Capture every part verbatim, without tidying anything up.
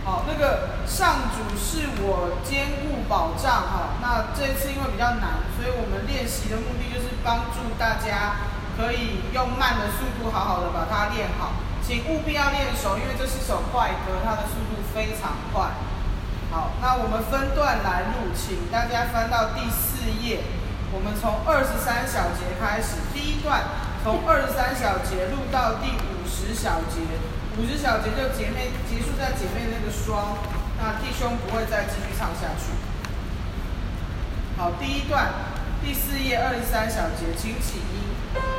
好，那个上主是我坚固保障哈。那这次因为比较难，所以我们练习的目的就是帮助大家可以用慢的速度好好的把它练好。请务必要练熟，因为这是首快歌，它的速度非常快。好，那我们分段来录，请大家翻到第四页。我们从二十三小节开始，第一段从二十三小节录到第五十小节，五十小节就姐妹结束在姐妹那个双，那弟兄不会再继续唱下去。好，第一段第四页二十三小节，请起音。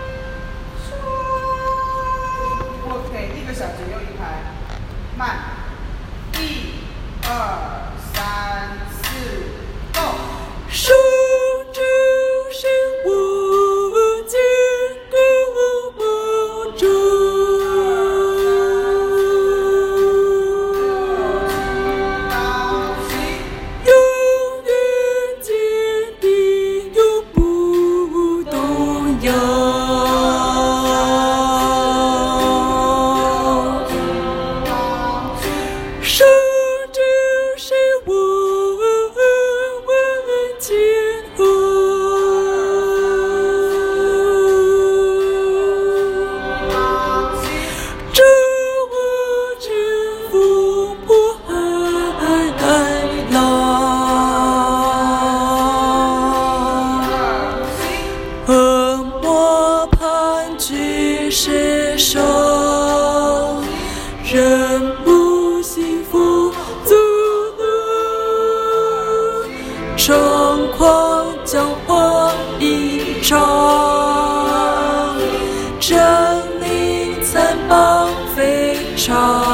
我给一个小节又一拍，慢，一、二、三、四 ，Go。 手就是我坚固保障，永远坚定，永不动摇。手就是我是手，人不幸福足能成狂江花一场，真理残暴非常。